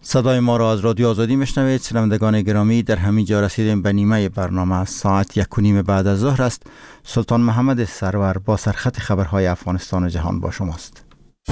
صدای ما را از رادیو آزادی میشنوید. شنوندگان گرامی، در همین جا رسیدیم به نیمه برنامه. ساعت 1:30 بعد از ظهر است. سلطان محمد سرور با سرخط خبرهای افغانستان و جهان با شماست.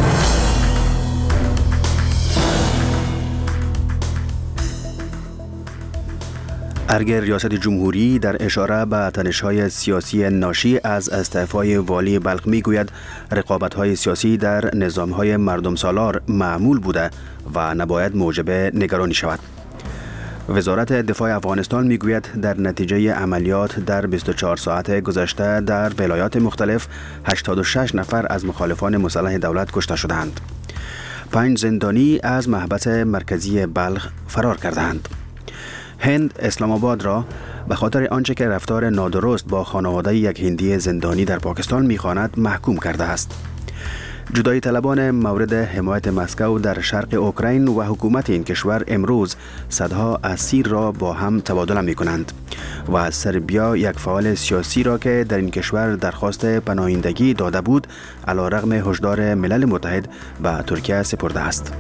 ارگ ریاست جمهوری در اشاره به تنش‌های سیاسی ناشی از استعفای والی بلخ میگوید رقابت‌های سیاسی در نظام‌های مردم سالار معمول بوده و نباید موجب نگرانی شود. وزارت دفاع افغانستان میگوید در نتیجه عملیات در 24 ساعت گذشته در ولایات مختلف 86 نفر از مخالفان مسلح دولت کشته شدند. 5 زندانی از محبس مرکزی بلخ فرار کردند. هند اسلام آباد را به خاطر آنچه که رفتار نادرست با خانواده یک هندی زندانی در پاکستان می‌خواند محکوم کرده است. جدایی طلبان مورد حمایت مسکو در شرق اوکراین و حکومت این کشور امروز صدها اسیر را با هم تبادله می‌کنند و سربیا یک فعال سیاسی را که در این کشور درخواست پناهندگی داده بود علیرغم هشدار ملل متحد به ترکیه سپرده است.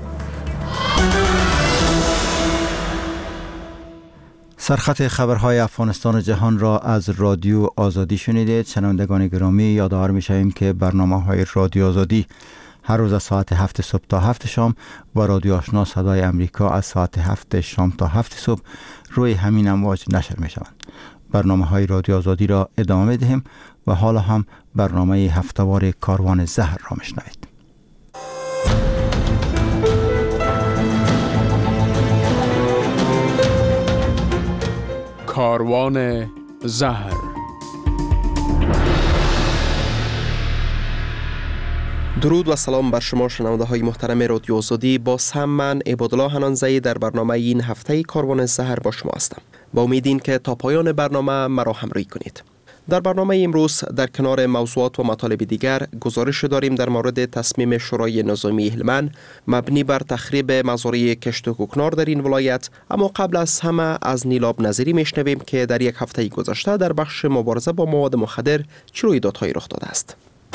سرخط خبرهای افغانستان و جهان را از رادیو آزادی شنیدید. شنوندگان گرامی، یادآور می‌شویم که برنامه‌های رادیو آزادی هر روز از ساعت 7 صبح تا 7 شام و رادیو آشنا صدای امریکا از ساعت 7 شام تا 7 صبح روی همین امواج نشر می‌شوند. برنامه‌های رادیو آزادی را ادامه می‌دهیم و حالا هم برنامه هفته‌وار کاروان زهر را می‌شنوید. کاروان زهر. درود و سلام بر شما شنونده های محترم رادیو آزادی. باز هم من عبادالله حنانزی در برنامه این هفته کاروان زهر با شما هستم. با امید که تا پایان برنامه مرا همراهی کنید. در برنامه امروز در کنار موضوعات و مطالب دیگر گزارش داریم در مورد تصمیم شورای نظامی هلمند مبنی بر تخریب مزارع کشت و کوکنار در این ولایت. اما قبل از همه از نیلاب نظری میشنویم که در یک هفته گذشته در بخش مبارزه با مواد مخدر چه رویدادهایی رخ داده است.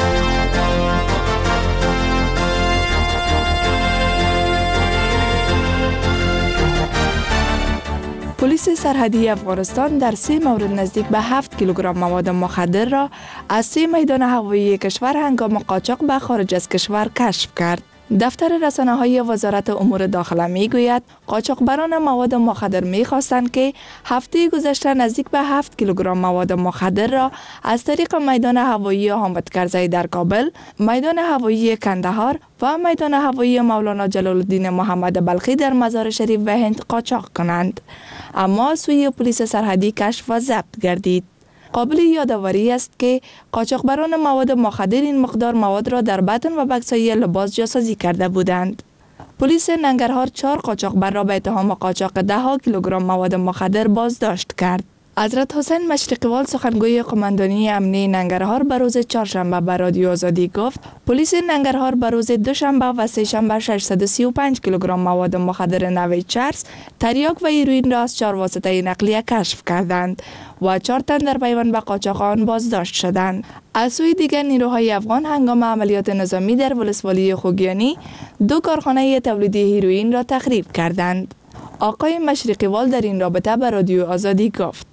پلیس سرحدی افغانستان در 3 مورد نزدیک به 7 کیلوگرم مواد مخدر را از 3 میدان هوایی کشور هنگام قاچاق به خارج از کشور کشف کرد. دفتر رسانه‌های وزارت امور داخله میگوید قاچاقبران مواد مخدر می‌خواستند که هفته گذشته نزدیک به 7 کیلوگرم مواد مخدر را از طریق میدان هوایی حامد کرزی در کابل، میدان هوایی کندهار و میدان هوایی مولانا جلال الدین محمد بلخی در مزار شریف و هند قاچاق کنند. اما سوی پلیس سرحدی کشف و ضبط گردید. قابل یادآوری است که قاچاقبران مواد مخدر این مقدار مواد را در بطن و بکس‌های لباس جاسازی کرده بودند. پلیس ننگرهار 4 قاچاقبر را به اتهام قاچاق 10 کیلوگرم مواد مخدر بازداشت کرد. حضرت حسین مشرقی‌وال سخنگوی قماندانی امنیه ننگرهار به روز چهارشنبه به رادیو آزادی گفت پلیس ننگرهار به روز دوشنبه و سه‌شنبه 635 کیلوگرم مواد مخدر نوع چرس، تریاک و هیروئین را از 4 واسطه نقلیه کشف کردند و 4 تن در پیوند به قاچاق آن بازداشت شدند. از سوی دیگر نیروهای افغان هنگام عملیات نظامی در ولسوالی خوگیانی 2 کارخانه تولید هیروئین را تخریب کردند. آقای مشرقی‌وال در این رابطه به رادیو آزادی گفت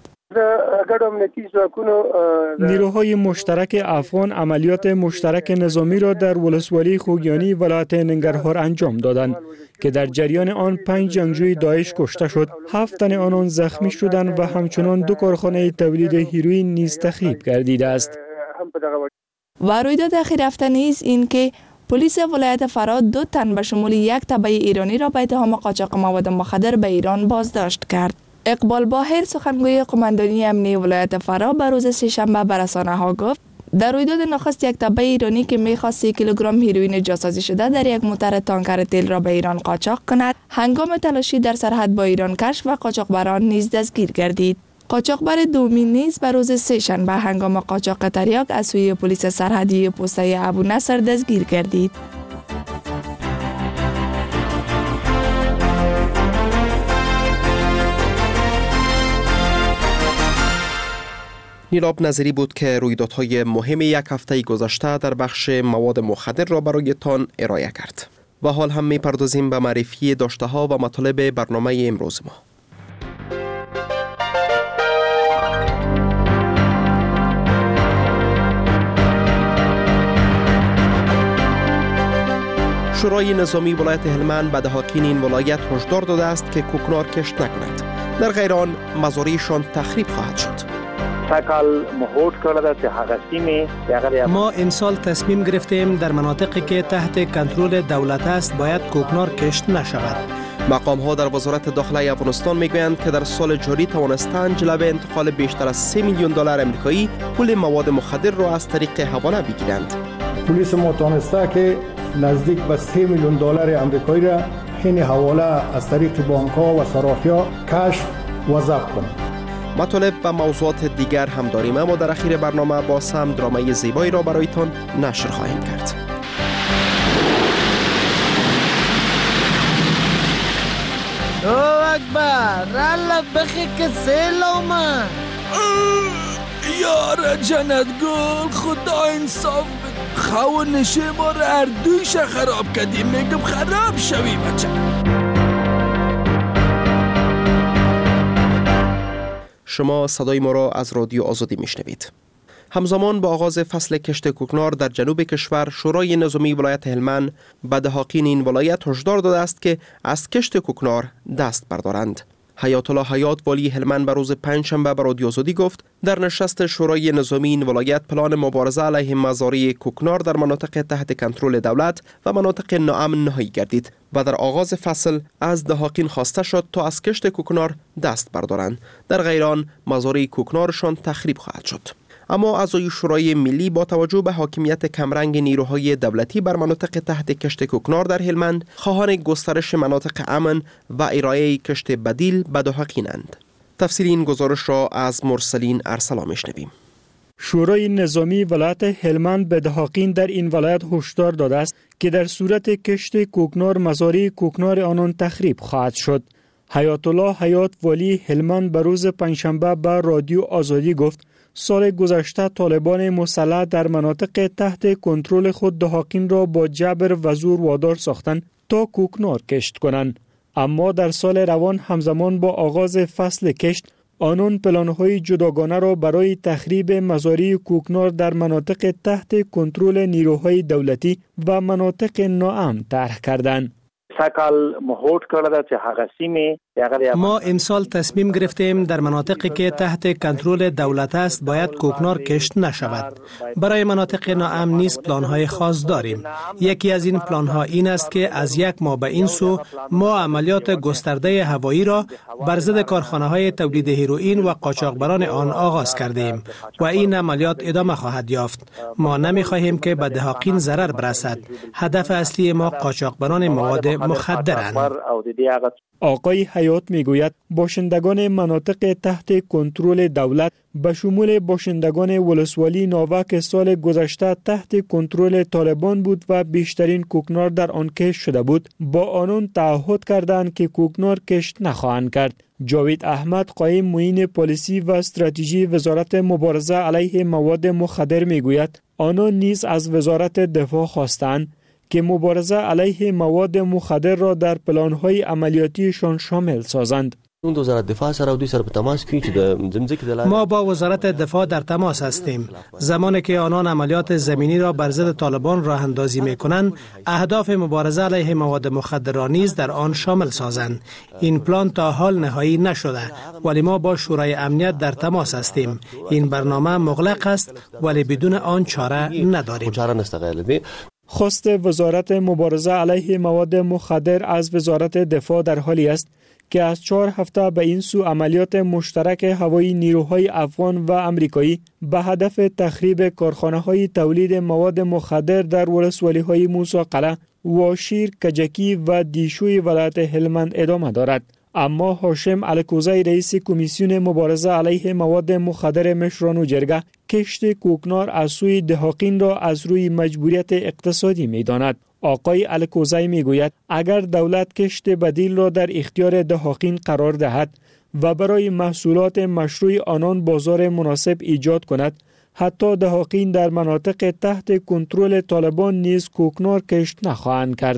نیروهای مشترک افغان عملیات مشترک نظامی را در ولسوالی خوگیانی ولایت ننگرهار انجام دادند که در جریان آن 5 جنگجوی داعش کشته شد، 7 تن آنان زخمی شدند و همچنان 2 کارخانه تولید هیروئین نیز تخریب گردیده است. و رویداد اخیر هفته نیز این که پلیس ولایت فراد 2 تن به شمول 1 تبع ایرانی را به اتهام قاچاق مواد مخدر به ایران بازداشت کرد. اقبال باهر سخنگوی قماندانی امنیه ولایت فرا به روز سه‌شنبه به رسانه‌ها گفت در رویداد نخست یک تبع ایرانی که می‌خواست 3 کیلوگرم هیروئین جاسازی شده در یک موتر تانکر تیل را به ایران قاچاق کند، هنگام تلاشی در سرحد با ایران کشف و قاچاقبران نیز دستگیر گردید. قاچاقبر دومی نیز به روز سه‌شنبه هنگام قاچاق تریاک از سوی پلیس سرحدی پوسته ابو نصر دستگیر گردید. نیلاب نظری بود که رویدادهای مهم یک هفته گذشته در بخش مواد مخدر را برایتان ارائه کرد. و حال هم می‌پردازیم به معرفی داشته‌ها و مطالب برنامه امروز ما. شورای نظامی ولایت هلمند به دهاقین این ولایت هشدار داده است که کوکنار کشت نکند. در غیر آن مزارعشان تخریب خواهد شد. ما امسال تصمیم گرفتیم در مناطقی که تحت کنترل دولت است باید کوکنار کشت نشود. مقام ها در وزارت داخله افغانستان میگویند که در سال جاری توانستند جلوی انتقال بیشتر از 3 میلیون دلار امریکایی پول مواد مخدر را از طریق حواله بگیرند. پلیس ما تانسته که نزدیک به 3 میلیون دلار امریکایی را حین حواله از طریق بانک‌ها و صرافی‌ها کشف و ضبط کنند. مطالب و موضوعات دیگر هم داریم، اما در اخیر برنامه باز هم درامای زیبایی را برایتان نشر خواهیم کرد. او اکبر رلا بخی که سیلومن یاره جنت گل خدا انصاف بده، خوانشه ما را اردویش خراب کردیم، میگم خراب شوی بچه. شما صدای ما را از رادیو آزادی میشنوید. همزمان با آغاز فصل کشت کوکنار در جنوب کشور، شورای نظامی ولایت هلمند به دهاقین این ولایت هشدار داده است که از کشت کوکنار دست بردارند. حیات الله حیات والی هلمند به روز پنجشنبه به رادیو آزادی گفت در نشست شورای نظامی این ولایت پلان مبارزه علیه مزارع کوکنار در مناطق تحت کنترل دولت و مناطق ناامن نهایی گردید و در آغاز فصل از دهاقین خواسته شد تا از کشت کوکنار دست بردارند. در غیر آن مزارع کوکنارشان تخریب خواهد شد. اما اعضای شورای ملی با توجه به حاکمیت کمرنگ نیروهای دولتی بر مناطق تحت کشت کوکنار در هلمند خواهان گسترش مناطق امن و ارائه کشت بدیل به دهاقینند. تفصیل این گزارش را از مرسلین ارسلا میشنویم. شورای نظامی ولایت هلمند به دهاقین در این ولایت هشدار داده است که در صورت کشت کوکنار مزارع کوکنار آنان تخریب خواهد شد. حیات الله حیات والی هلمند به روز پنجشنبه به رادیو آزادی گفت سال گذشته طالبان مسلح در مناطق تحت کنترل خود دهاقین را با جبر و زور وادار ساختند تا کوکنار کشت کنند. اما در سال روان همزمان با آغاز فصل کشت آنان پلان‌های جداگانه را برای تخریب مزارع کوکنار در مناطق تحت کنترل نیروهای دولتی و مناطق ناامن طرح کردند. ما امسال تصمیم گرفتیم در مناطقی که تحت کنترل دولت است باید کوکنار کشت نشود. برای مناطق ناامن نیز پلان‌های خاص داریم. یکی از این پلان‌ها این است که از یک ماه به این سو ما عملیات گسترده هوایی را بر ضد کارخانه‌های تولید هیروئین و قاچاقبران آن آغاز کردیم و این عملیات ادامه خواهد یافت. ما نمی‌خواهیم که به دهاقین ضرر برسد. هدف اصلی ما قاچاقبران مواد مخدرند. آقای حیات میگوید باشندگان مناطق تحت کنترل دولت به شمول باشندگان ولسوالی ناوک سال گذشته تحت کنترل طالبان بود و بیشترین کوکنار در آن کشت شده بود، با آنان تعهد کردند که کوکنار کشت نخواهند کرد. جاوید احمد قایم معین پالیسی و استراتژی وزارت مبارزه علیه مواد مخدر میگوید آنان نیز از وزارت دفاع خواستند که مبارزه علیه مواد مخدر را در پلان‌های عملیاتیشان شامل سازند. ما با وزارت دفاع در تماس هستیم. زمانی که آنان عملیات زمینی را بر ضد طالبان راه اندازی می‌کنند، اهداف مبارزه علیه مواد مخدر را نیز در آن شامل سازند. این پلان تا حال نهایی نشده، ولی ما با شورای امنیت در تماس هستیم. این برنامه مغلق است، ولی بدون آن چاره نداریم. خواست وزارت مبارزه علیه مواد مخدر از وزارت دفاع در حالی است که از 4 هفته به این سو عملیات مشترک هوایی نیروهای افغان و امریکایی به هدف تخریب کارخانه‌های تولید مواد مخدر در ولسوالی‌های موسی قلعه، واشیر، کجکی و دیشوی ولایت هلمند ادامه دارد. اما هاشم الکوزی رئیس کمیسیون مبارزه علیه مواد مخدر مشرانو جرگه کشت کوکنار از سوی دهاقین را از روی مجبوریت اقتصادی می‌داند. آقای الکوزی میگوید اگر دولت کشت بدیل را در اختیار دهاقین قرار دهد و برای محصولات مشروع آنان بازار مناسب ایجاد کند، حتی دهاقین در مناطق تحت کنترل طالبان نیز کوکنار کشت نخواهند کرد.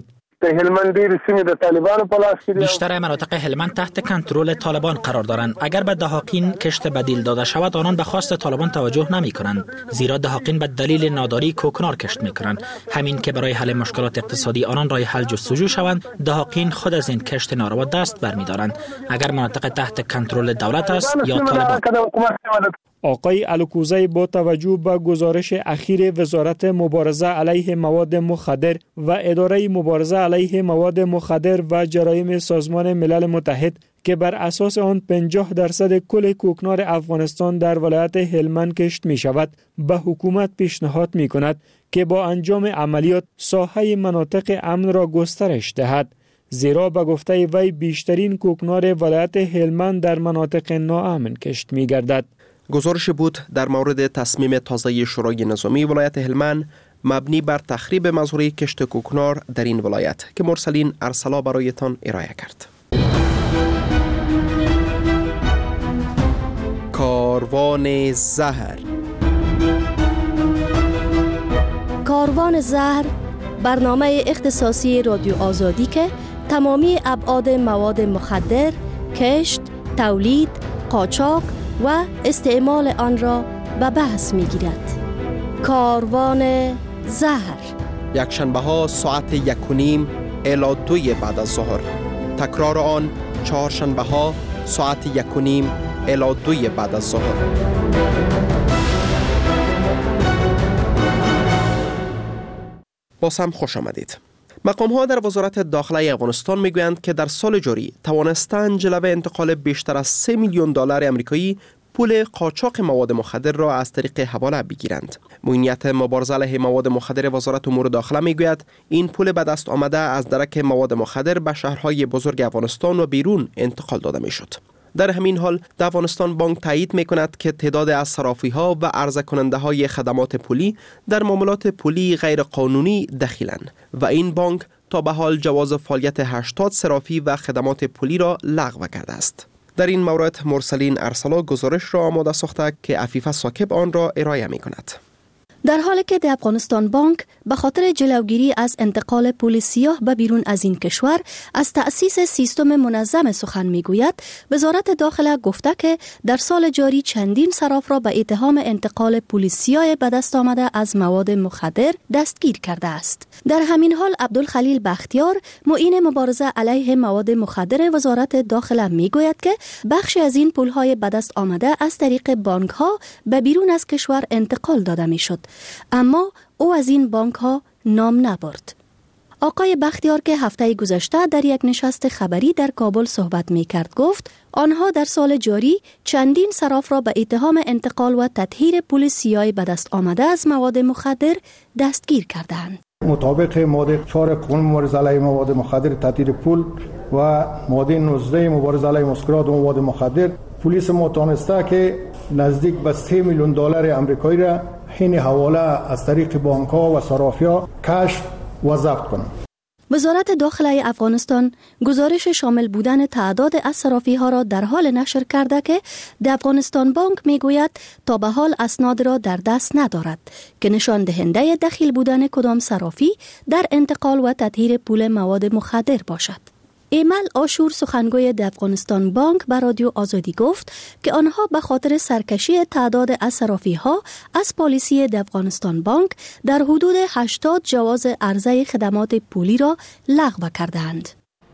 هلمند ډېرې سیمې د طالبانو په لاس کې دي. بیشتر مناطق هلمند تحت کنترل طالبان قرار دارند. اگر به دهاقین کشت بدیل داده شود آنان به خواست طالبان توجه نمی کنند، زیرا دهاقین به دلیل ناداری کوکنار کشت می کنند. همین که برای حل مشکلات اقتصادی آنان راه حل جستجو شوند، دهاقین خود از این کشت ناروا دست برمی‌دارند. اگر مناطق تحت کنترل دولت است یا طالبان. آقای الکوزی با توجه به گزارش اخیر وزارت مبارزه علیه مواد مخدر و اداره مبارزه علیه مواد مخدر و جرایم سازمان ملل متحد که بر اساس آن 50% کل کوکنار افغانستان در ولایت هلمند کشت می شود، به حکومت پیشنهاد می کند که با انجام عملیات ساحه مناطق امن را گسترش دهد، زیرا به گفته وی بیشترین کوکنار ولایت هلمند در مناطق ناامن کشت می گردد. گزارش بود در مورد تصمیم تازه شورای نظامی ولایت هلمند مبنی بر تخریب مزرعه کشت کوکنار در این ولایت که مرسلین ارسلا برایتان ارائه کرد. کاروان زهر. کاروان زهر برنامه اختصاصی رادیو آزادی که تمامی ابعاد مواد مخدر، کشت، تولید، قاچاق و استعمال آن را به بحث می‌گیرد. کاروان زهر یکشنبه ها ساعت 1:30 الی 2 بعد از ظهر. تکرار آن چهارشنبه ها ساعت 1:30 الی 2 بعد از ظهر. باز هم خوش آمدید. مقام ها در وزارت داخله افغانستان میگویند که در سال جاری توانستند جلوه انتقال بیشتر از 3 میلیون دلار آمریکایی پول قاچاق مواد مخدر را از طریق حواله بگیرند. معینیت مبارزه علیه مواد مخدر وزارت امور داخله میگوید این پول به دست آمده از درک مواد مخدر به شهرهای بزرگ افغانستان و بیرون انتقال داده میشد. در همین حال افغانستان بانک تایید میکند که تعداد از صرافی‌ها و عرضه کننده های خدمات پولی در معاملات پولی غیر قانونی دخیلند و این بانک تا به حال جواز فعالیت 80 صرافی و خدمات پولی را لغو کرده است. در این مورد مرسلین ارسلا گزارش را آماده ساخته که عفیفه ثاقب آن را ارائه میکند. در حالی که د افغانستان بانک به خاطر جلوگیری از انتقال پول سیاه به بیرون از این کشور از تأسیس سیستم منظم سخن میگوید، وزارت داخله گفته که در سال جاری چندین صراف را به اتهام انتقال پول سیاه به دست آمده از مواد مخدر دستگیر کرده است. در همین حال عبدالخلیل بختیار، معین مبارزه علیه مواد مخدر وزارت داخله میگوید که بخشی از این پولهای به دست آمده از طریق بانک ها به بیرون از کشور انتقال داده میشد، اما او از این بانک ها نام نبرد. آقای بختیار که هفته گذشته در یک نشست خبری در کابل صحبت می کرد گفت آنها در سال جاری چندین صراف را به اتهام انتقال و تطهیر پول سیاه به دست آمده از مواد مخدر دستگیر کردند. مطابق ماده 4 قانون مبارزه علیه مواد مخدر تطهیر پول و ماده 19 مبارزه علیه مسکرات و مواد مخدر، پلیس ما تانسته که نزدیک به 3 میلیون دلار آمریکایی را حین حواله از طریق بانک‌ها و صرافی‌ها کشف و ضبط کنند. وزارت داخله افغانستان گزارش شامل بودن تعداد از صرافی‌ها را در حال نشر کرده که د افغانستان بانک میگوید تا به حال اسناد را در دست ندارد که نشان دهنده دخیل بودن کدام صرافی در انتقال و تطهیر پول مواد مخدر باشد. ایمل آشور سخنگوی د افغانستان بانک به رادیو آزادی گفت که آنها به خاطر سرکشی تعداد از صرافی‌ها از پالیسی د افغانستان بانک در حدود 80 جواز عرضه خدمات پولی را لغو کردند.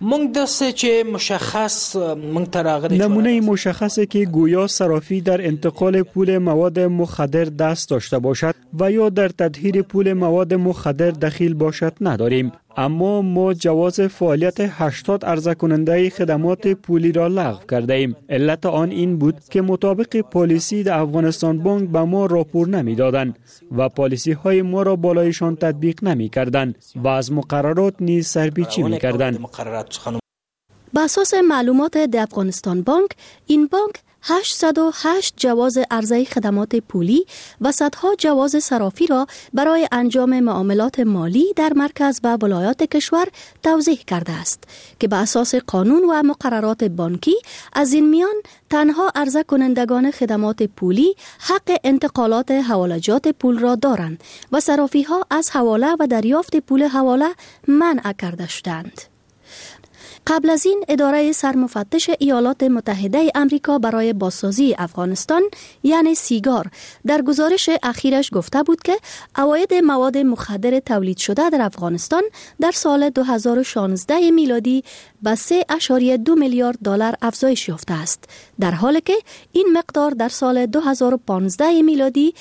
نمونه مشخصه که گویا صرافی در انتقال پول مواد مخدر دست داشته باشد و یا در تطهیر پول مواد مخدر دخیل باشد نداریم، اما ما جواز فعالیت 80 عرضه کننده خدمات پولی را لغو کرده ایم. علت آن این بود که مطابق پالیسی د افغانستان بانک به ما راپور نمی دادند و پالیسی های ما را بالایشان تطبیق نمی کردند و از مقررات نیز سرپیچی می کردند. به اساس معلومات د افغانستان بانک، این بانک 808 جواز عرضه خدمات پولی و صدها جواز صرافی را برای انجام معاملات مالی در مرکز و ولایات کشور توضیح کرده است که به اساس قانون و مقررات بانکی از این میان تنها عرضه کنندگان خدمات پولی حق انتقالات حوالجات پول را دارند و صرافی ها از حواله و دریافت پول حواله منع کرده شدند. قبل از این اداره سرمفتش ایالات متحده آمریکا برای بازسازی افغانستان یعنی سیگار در گزارش اخیرش گفته بود که عواید مواد مخدر تولید شده در افغانستان در سال 2016 میلادی به 3.2 میلیارد دلار افزایش یافته است، در حالی که این مقدار در سال 2015 میلادی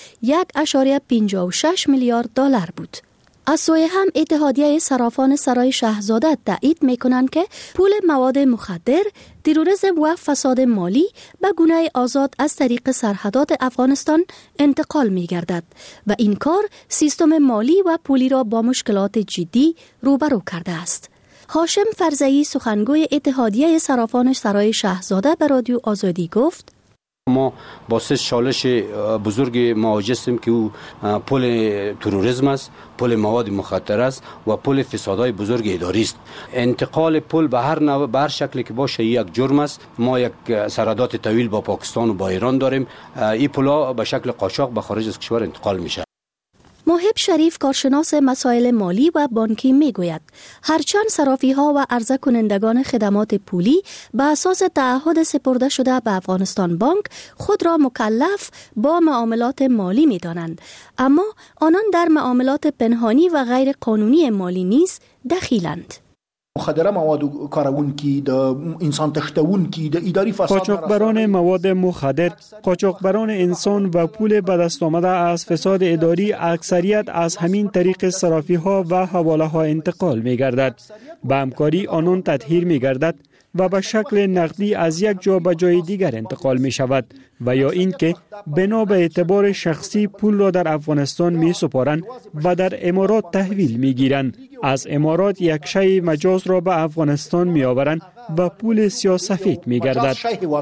1.56 میلیارد دلار بود. از سوی هم اتحادیه صرافان سرای شاهزاده تایید می‌کنند که پول مواد مخدر، تروریسم و فساد مالی به گونه آزاد از طریق سرحدات افغانستان انتقال می‌گردد و این کار سیستم مالی و پولی را با مشکلات جدی روبرو کرده است. هاشم فرزئی سخنگوی اتحادیه صرافان سرای شاهزاده به رادیو آزادی گفت: ما با سه چالش بزرگ مواجه هستیم که او پول تروریسم است، پول مواد مخدر است و پول فسادهای بزرگ اداری است. انتقال پول به هر نوع، به هر شکلی که باشه یک جرم است. ما یک سرحدات طویل با پاکستان و با ایران داریم. این پولا به شکل قاچاق به خارج از کشور انتقال میشه. محب شریف کارشناس مسائل مالی و بانکی میگوید هرچند صرافی ها و عرضه کنندگان خدمات پولی به اساس تعهد سپرده شده به افغانستان بانک خود را مکلف با معاملات مالی می دانند، اما آنان در معاملات پنهانی و غیر قانونی مالی نیز دخیلند. مخدره مواد کارونکی د انسان تشتونکی د اداری فساد، قاچاقبران مواد مخدر، قاچاقبران انسان و پول به دست آمده از فساد اداری اکثریت از همین طریق صرافی ها و حواله ها انتقال می گردد. به همکاری آنان تطهیر می گردد و به شکل نقدی از یک جا به جای دیگر انتقال می شود و یا اینکه بنا به اعتبار شخصی پول را در افغانستان می سپارند و در امارات تحویل می گیرند. از امارات یک شی مجاز را به افغانستان می آورند و پول سیاه‌سفید می گردد.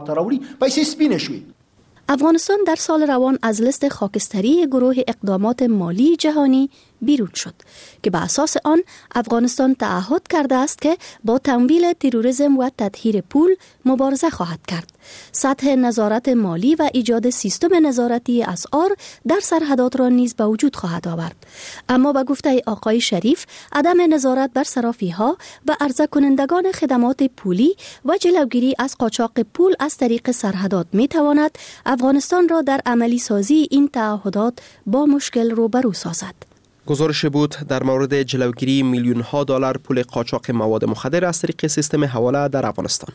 افغانستان در سال روان از لیست خاکستری گروه اقدامات مالی جهانی بیرون شد که به اساس آن افغانستان تعهد کرده است که با تمویل تروریسم و تطهیر پول مبارزه خواهد کرد. سطح نظارت مالی و ایجاد سیستم نظارتی اسعار در سرحدات را نیز به وجود خواهد آورد. اما به گفته آقای شریف عدم نظارت بر صرافی ها و عرضه کنندگان خدمات پولی و جلوگیری از قاچاق پول از طریق سرحدات می تواند افغانستان را در عملی سازی این تعهدات با مشکل روبرو سازد. گزارش بود در مورد جلوگیری میلیون ها دلار پول قاچاق مواد مخدر از طریق سیستم حواله در افغانستان.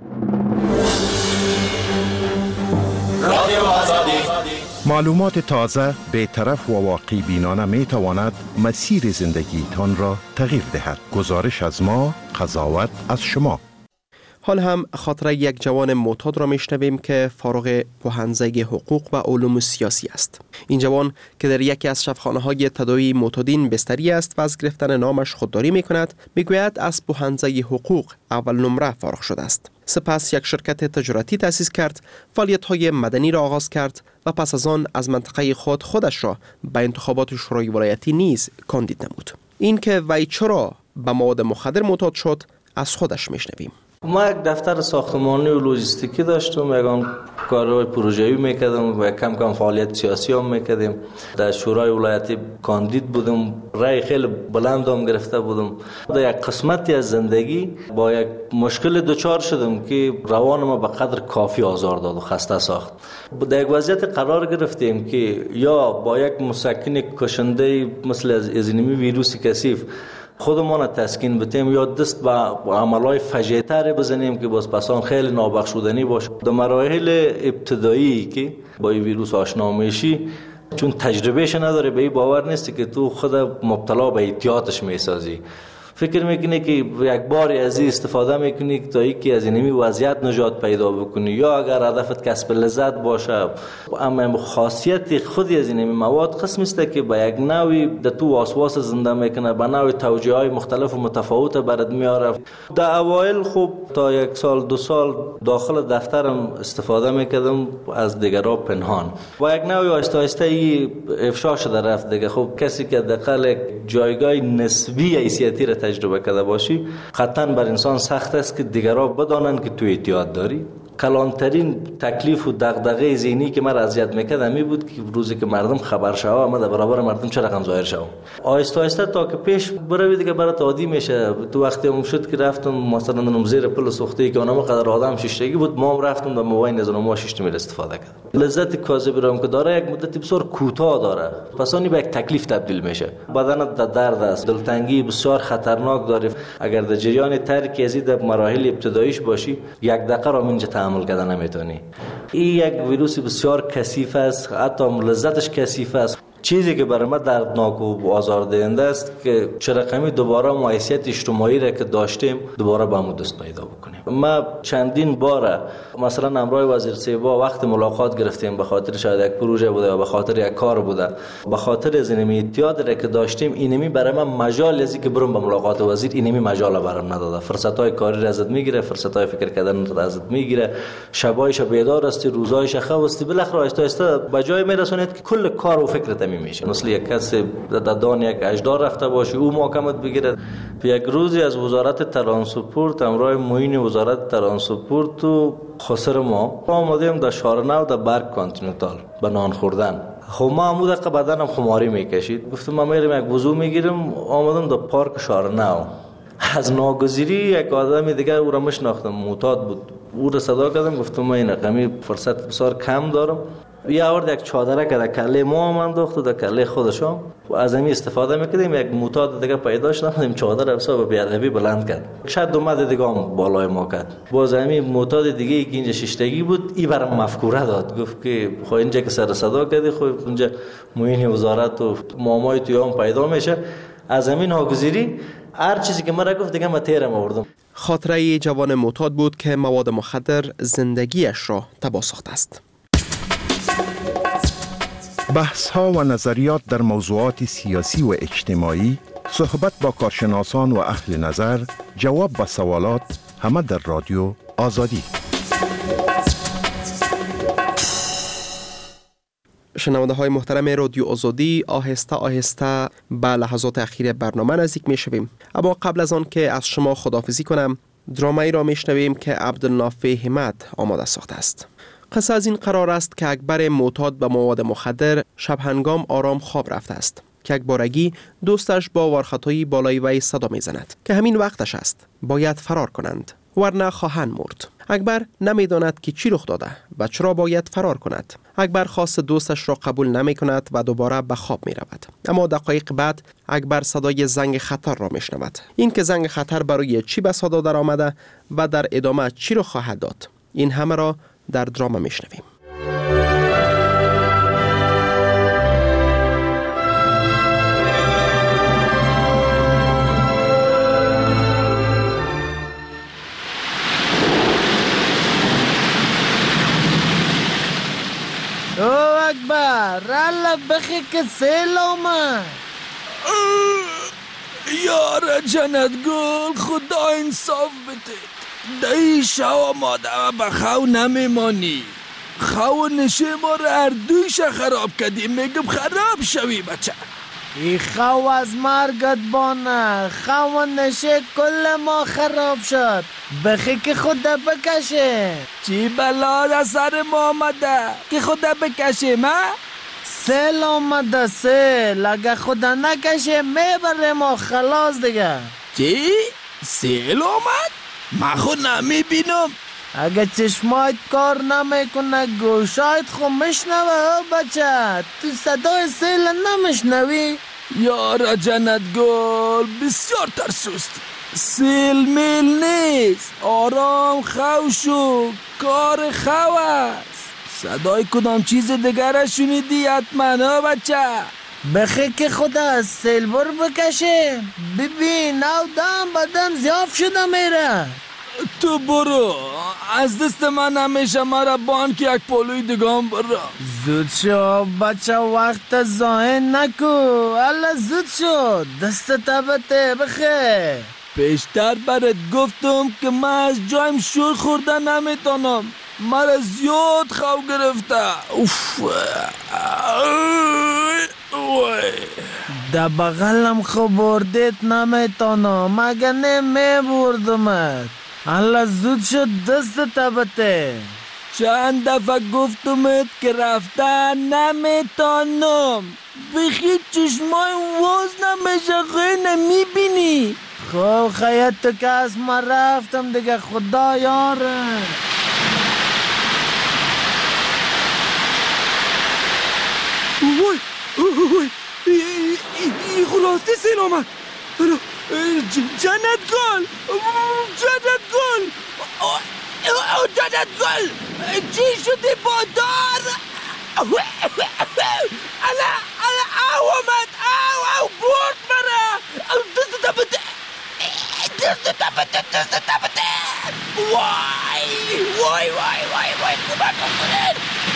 معلومات تازه، بی‌طرف و واقعی بینانه می تواند مسیر زندگی تان را تغییر دهد. گزارش از ما، قضاوت از شما. حال هم خاطره یک جوان معتاد را میشنویم که فارغ کهنزه حقوق و علوم سیاسی است. این جوان که در یکی از شفاخانه‌های تداوی معتادین بستری است و از گرفتن نامش خودداری میکند، میگوید از کهنزه حقوق اول نمره فارغ شده است. سپس یک شرکت تجارتی تأسیس کرد، فعالیت‌های مدنی را آغاز کرد و پس از آن از منطقه خودش را به انتخابات شورای ولایتی نیز کاندید نمود. این که وی چرا به مواد مخدر معتاد شد از خودش میشنویم. ما یک دفتر ساختمانی و لوجستیکی داشتم، یکان کارهای پروژه‌ای میکردم و کم کم فعالیت سیاسی هم میکردیم. در شورای ولایتی کاندید بودم، رای خیلی بلند هم گرفته بودم. در یک قسمتی از زندگی با یک مشکل دچار شدم که روان ما به قدر کافی آزار داد و خسته ساخت. در یک وضعیت قرار گرفتیم که یا با یک مسکن کشنده مثل از اینمی ویروس کثیف خودمان تسکین بتیم یا دست به عملهای فجیع‌تر بزنیم که باز پس آن خیلی نابخشودنی باشه. در مراحل ابتدایی که با این ویروس آشنا میشی، چون تجربهش نداره، به این باور نیستی که تو خود مبتلا به احتیاطش میسازی. فکر میکنی که یک بار از این استفاده میکنی تا اینکه از این وضعیت نجات پیدا بکنی، یا اگر هدفت کسب لذت باشه. اما خاصیت خودی از این مواد قسم است که به یک نوعی در تو وسواس زنده میکنه، به نوعی توجیه های مختلف و متفاوت برات میاره. در اوایل خوب تا 1 سال 2 سال داخل دفترم استفاده میکردم از دیگرها پنهان، با یک نوعی آهسته آهسته افشا شده رفت دیگه. خب کسی که دقیقاً جایگاه نسبی حیثیتی را تجربه کرده باشی، قطعاً بر انسان سخت است که دیگرها بدانند که تو اعتیاد داری. کلانترین تکلیف و دغدغه ذهنی که من اذیت میکرد همین بود که روزی که مردم خبر شوه ما در برابر مردم چه رقم ظاهر شوم. آهسته آهسته تا که پیش بروی دیگه برات عادی میشه. تو وقتی هم شد که رفتم مثلا نمزیر پل سوخته که اونم قدر آدم شیشتگی بود، ما هم رفتم در موبایل از اونم شیشت میل استفاده کردم. لذت کاذب رو که داره یک مدت بسیار کوتاه داره، پس اون به یک تکلیف تبدیل میشه. بدنت در درد است، دلتنگی بسیار خطرناک داره. اگر در جریان ترک از این مراحل ابتداییش باشی، 1 دقیقه را اینجا تحمل کردن نمیتونی. این یک ویروس بسیار کثیف است، حتی لذتش کثیف است. چیزی که برای ما دردناک و آزاردهنده است که چه رقمی دوباره حیثیت اجتماعی را که داشتیم دوباره به همون دست پیدا بکنیم. ما چندین بار مثلا همراه وزیر سیبا وقت ملاقات گرفتیم، به خاطر شاید یک پروژه بوده یا به خاطر یک کار بوده، به خاطر از اینمی اعتیاد را که داشتیم. اینمی برای من مجال ازی که برم به ملاقات وزیر، اینمی مجال برام نداده. فرصت‌های کاری را ازت میگیره، فرصت‌های فکر کردن را ازت میگیره، شبایش بیدار هستی، روزایش خواب هستی، بالاخره آهسته آهسته به جای میرسونید که کل کار و فکرت میشه. مثل یک کس دادان یک اجدار رفته باشی او محکمت بگیره. یک روزی از وزارت ترانسپورت همراه معین وزارت ترانسپورت و خسر ما آمدیم در شارنو در برگ کانتیننتال به نان خوردن. خب ما عمود که بدنم خماری میکشید، گفتم من میرم یک وضو میگیرم. آمدم در پارک شارنو، از ناگزیری یک آدم دیگر او را میشناختم، معتاد بود. او را صدا کردم، گفتم من این رقمی فرصت بسیار کم دارم. یا آورد یک چادره که در کله ما هم انداخت و در کله خودشم و از همین استفاده میکردیم. یک معتاد دیگه پیدا شد، این چادر حساب بیادبی بلند کرد، شاید اومد دیگه هم بالای ما کرد. باز همین معتاد دیگه که اینجا شیشتگی بود، این برام مفکوره داد، گفت که خب اینجا که سر صدا کردی، خب اینجا معین وزارت و مامای توی هم پیدا میشه. از همین ناگزیری هر چیزی که مرا گفت دیگه من تیرم آوردم. خاطره جوان معتاد بود که مواد مخدر زندگیش را تباه ساخته است. بحث ها و نظریات در موضوعات سیاسی و اجتماعی، صحبت با کارشناسان و اهل نظر، جواب به سوالات، همه در رادیو آزادی. شنونده های محترم رادیو آزادی، آهسته آهسته به لحظات اخیر برنامه نزدیک می شویم. اما قبل از آن که از شما خداحافظی کنم، درامایی را می شنویم که عبدالنافع همت آماده ساخته است. قصه از این قرار است که اکبر معتاد به مواد مخدر شب هنگام آرام خواب رفته است که یک بارگی دوستش با وارخطایی بالای وی صدا می زند که همین وقتش است، باید فرار کنند ورنه خواهند مرد. اکبر نمی داند که چی رخ داده و چرا باید فرار کند. اکبر خواست دوستش را قبول نمی کند و دوباره به خواب می رود. اما دقایق بعد اکبر صدای زنگ خطر را می شنود. این که زنگ خطر برای چی به صدا در آمده و در ادامه چی را خواهد داد، این همه را در دراما می شنویم. اکبر الله بخی که سیل آمد. یار جنت گل خدا انصاف بده. دایی شو مادم به خو نمیمانی. خو نشه ما رو هر دویش خراب کردیم. میگم خراب شوی بچه. ای خو از مرگت بانه. خو نشه کل ما خراب شد. بخی که خدا بکشه. چی بلا در سر ما آمده که خدا بکشه ما؟ سیل آمده سیل. اگه خدا نکشه میبره ما خلاص دیگه. چی؟ سیل آمد؟ من خود نمیبینم. اگه چشمایت کار نمیکنه گوشایت خود میشنوه بچه. تو صدای سیل نمیشنوی؟ یارا جنت گل بسیار ترسوست. سیل میل نیست. آرام خو شو. کار خو است. صدای کدام چیز دیگر شنیدی حتما ها بچه؟ بخی که خدا از سیل بر بکشه. ببین او دم بدن زیاف شده میره. تو برو، از دست من همیشه مرا بان که یک پولوی دگام برا. زود شو بچه، وقت زاین نکو. الله زود شو، دست تبته بخی. پیشتر برات گفتم که من از جایم شور خورده نمیتونم. مرا زیاد خواب گرفته. در بغلم خواب بردیت نمیتونم، مگه نمیبردمت. الله زود شد، دست تبته. چند دفعه گفتمت که رفته نمیتونم. بخی چشمای واز نمیشه، خیلی نمیبینی. خب خیلی تو که از من رفتم دیگه، خدا یاره. وای ای خلاسته سیل آمد. جنت گل، جنت گل، جنت گل. چی شده با دار؟ الا او آمد، او برد مرا. دست تبته، دست تبته، دست تبته. وای وای وای وای وای کمک کنید.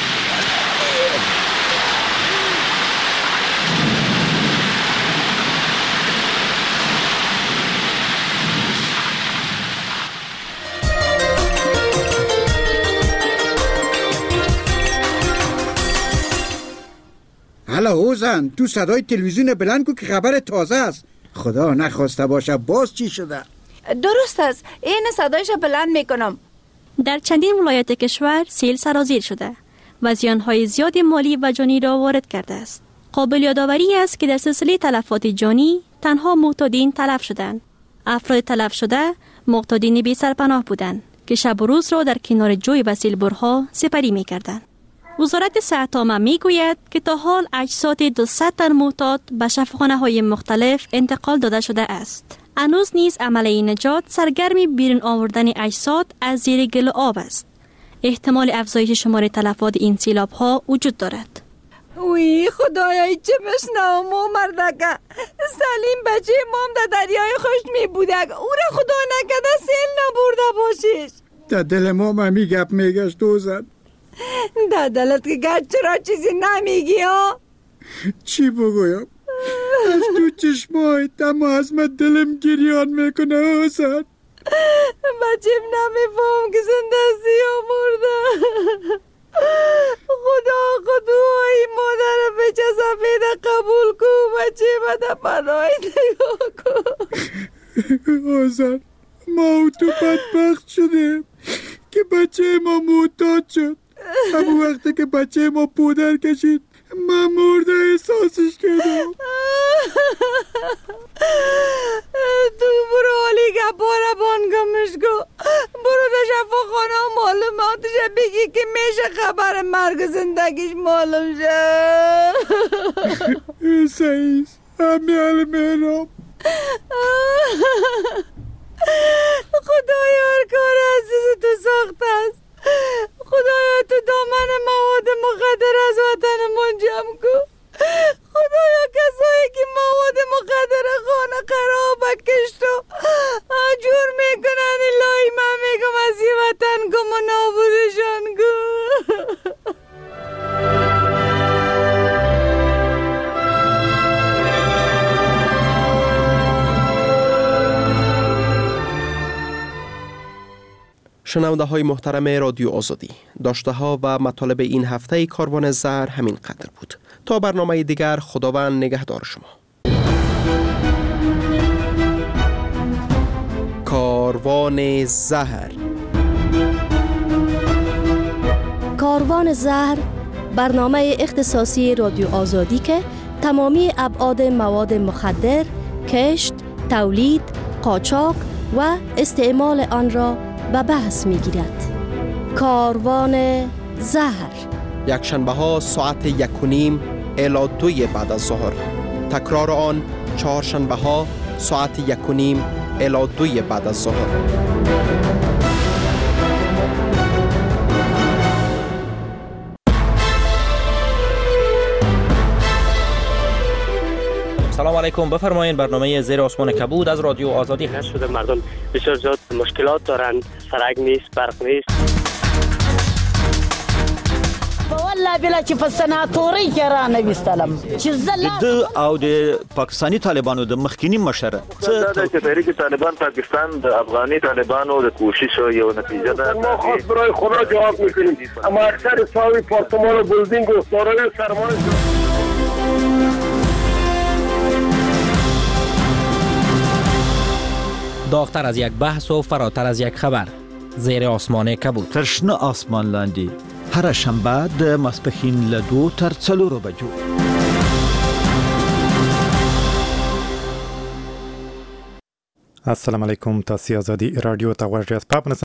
حالا اوزن تو صدای تلویزیون بلند کو که خبر تازه است. خدا نخواسته باشه باز چی شده؟ درست است، این صدایش بلند میکنم. در چندین ولایت کشور سیل سرازیر شده و زیانهای زیاد مالی و جانی را وارد کرده است. قابل یادآوری است که در سلسله تلفات جانی تنها معتادین تلف شدند. افراد تلف شده معتادین بی سرپناه بودند که شب و روز را در کنار جوی و سیلبرها سپری می‌کردند. وزارت صحت عامه میگوید که تا حال اجساد 200 تن معتاد به شفاخانه‌های مختلف انتقال داده شده است. هنوز نیز عملیه نجات سرگرم بیرون آوردن اجساد از زیر گل آب است. احتمال افزایش شمار تلفات این سیلاب‌ها وجود دارد. وی خدایا چه بشنوم و مردکه سلیم بچه مام در دریای خشک می بودک، او را خدا نکده سیل نبرده باشیش. در دل ما ممی گپ میگشت دوزن. در دلت که گرد چرا چیزی نمیگی ها؟ چی بگویم؟ از تو چشمای دم از من دلم گریان میکنه حسن. بچیم نمیفهم که زندستی ها مرده. خدای مادر بچه سفید قبول کو، بچه بده پناهی نگاه کن. حسن ما و تو بدبخت شدیم که بچه ما معتاد شد. همون وقتی که بچه ما پودر کشید من مرده احساسش کردم. تو برو حالی گپاره بانگمش کو، برو در شفاخانه معلوماتش بگی که میشه خبر مرگ زندگیش معلوم شه. سعیز همیال میرم. خدایا هر کار عزیز تو ساخت است. خدایا تو دامن مواد مخدر از وطن منجم کو. خدایا کسایی که مواد مخدر خانه خراب کشت و جور میکنن الهی من میگم از یه وطن گم و نابودشان کو. شنونده های محترم رادیو آزادی، داشته ها و مطالب این هفته کاروان زهر همین قدر بود. تا برنامه دیگر خداوند نگهدار شما. کاروان زهر. کاروان زهر برنامه اختصاصی رادیو آزادی که تمامی ابعاد مواد مخدر، کشت، تولید، قاچاق و استعمال آن را به بحث می گیرد. کاروان زهر یک شنبه ها ساعت 1:30 الی 2 بعد از ظهر. تکرار آن چهارشنبه ها ساعت 1:30 الی 2 بعد از ظهر. علیکم. بفرمایید. برنامه زیر آسمان کبود از رادیو آزادی هست. شده مردم بسیار زیاد مشکلات دارند، سرک نیست، برق نیست. والله بلا چې په سناتوري کې را نویستلم چې د او د پاکستانی طالبانو د مخکینی مشره چې تحریک طالبان پاکستان د افغاني طالبانو د کوشش یو نتیجه ده. ما خاص برای خدا جواب میکنیم، اما اکثر ساوی پارتمان و بلدینگ و سارای سرمان داغتر از یک بحث و فراتر از یک خبر. زیر آسمان کبود. ترشنه آسمان لاندی هر شنبه د ماسپښین له 2 تر 4 بجو. السلام علیکم. تاسو آزادي رادیو ته غوږ یاست.